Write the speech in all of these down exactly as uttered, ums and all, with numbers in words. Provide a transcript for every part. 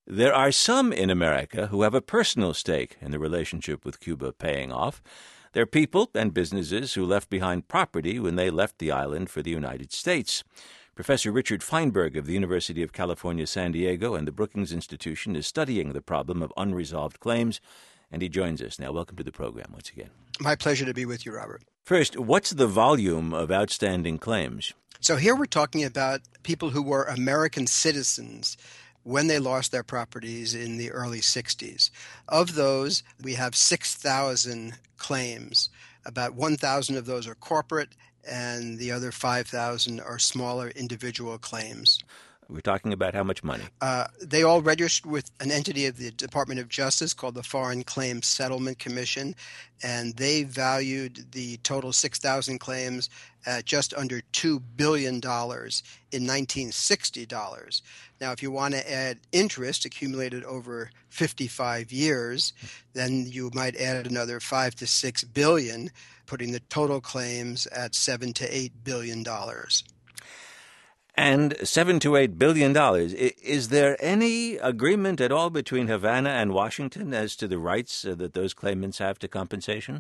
There are some in America who have a personal stake in the relationship with Cuba paying off. They're people and businesses who left behind property when they left the island for the United States. Professor Richard Feinberg of the University of California, San Diego, and the Brookings Institution is studying the problem of unresolved claims, and he joins us now. Welcome to the program once again. My pleasure to be with you, Robert. First, what's the volume of outstanding claims? So here we're talking about people who were American citizens when they lost their properties in the early sixties. Of those, we have six thousand claims. About one thousand of those are corporate, and the other five thousand are smaller individual claims. We're talking about how much money? Uh, they all registered with an entity of the Department of Justice called the Foreign Claims Settlement Commission, and they valued the total six thousand claims at just under two billion dollars in nineteen sixty dollars. Now, if you want to add interest accumulated over fifty-five years, then you might add another five to six billion, putting the total claims at seven to eight billion dollars. And seven to eight billion dollars. Is there any agreement at all between Havana and Washington as to the rights that those claimants have to compensation?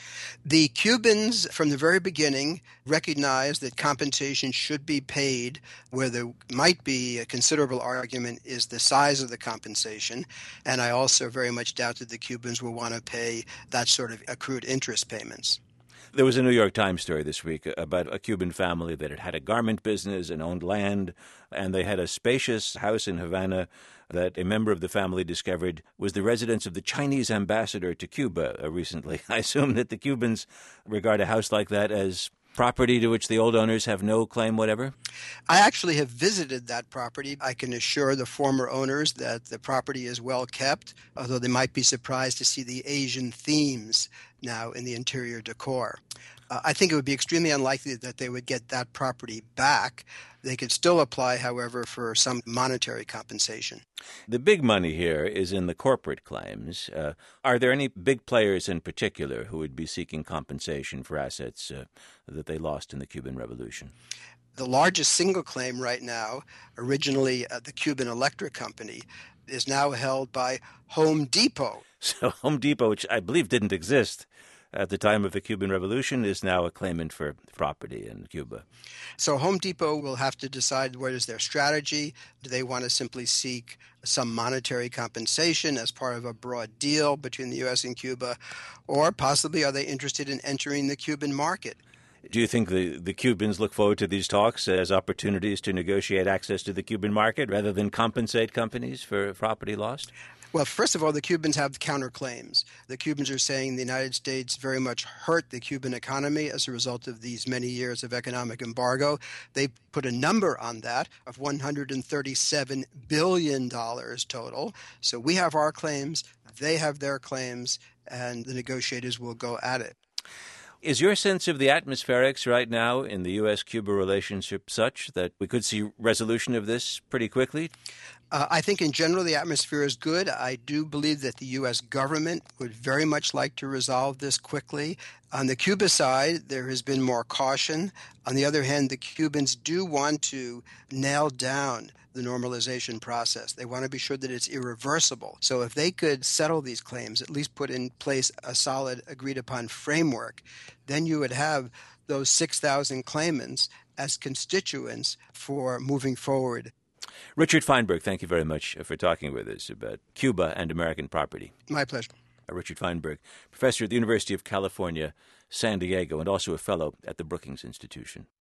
The Cubans, from the very beginning, recognized that compensation should be paid. Where there might be a considerable argument is the size of the compensation, and I also very much doubt that the Cubans will want to pay that sort of accrued interest payments. There was a New York Times story this week about a Cuban family that had had a garment business and owned land, and they had a spacious house in Havana that a member of the family discovered was the residence of the Chinese ambassador to Cuba recently. I assume that the Cubans regard a house like that as property to which the old owners have no claim whatever? I actually have visited that property. I can assure the former owners that the property is well kept, although they might be surprised to see the Asian themes now in the interior decor. Uh, I think it would be extremely unlikely that they would get that property back. They could still apply, however, for some monetary compensation. The big money here is in the corporate claims. Uh, are there any big players in particular who would be seeking compensation for assets uh, that they lost in the Cuban Revolution? The largest single claim right now, originally uh, the Cuban Electric Company, is now held by Home Depot. So Home Depot, which I believe didn't exist at the time of the Cuban Revolution, is now a claimant for property in Cuba. So Home Depot will have to decide what is their strategy. Do they want to simply seek some monetary compensation as part of a broad deal between the U S and Cuba, or possibly are they interested in entering the Cuban market? Do you think the, the Cubans look forward to these talks as opportunities to negotiate access to the Cuban market rather than compensate companies for property lost? Well, first of all, the Cubans have counterclaims. The Cubans are saying the United States very much hurt the Cuban economy as a result of these many years of economic embargo. They put a number on that of one hundred thirty-seven billion dollars total. So we have our claims, they have their claims, and the negotiators will go at it. Is your sense of the atmospherics right now in the U S Cuba relationship such that we could see resolution of this pretty quickly? Uh, I think in general the atmosphere is good. I do believe that the U S government would very much like to resolve this quickly. On the Cuba side, there has been more caution. On the other hand, the Cubans do want to nail down the normalization process. They want to be sure that it's irreversible. So if they could settle these claims, at least put in place a solid agreed-upon framework, then you would have those six thousand claimants as constituents for moving forward. Richard Feinberg, thank you very much for talking with us about Cuba and American property. My pleasure. Richard Feinberg, professor at the University of California, San Diego, and also a fellow at the Brookings Institution.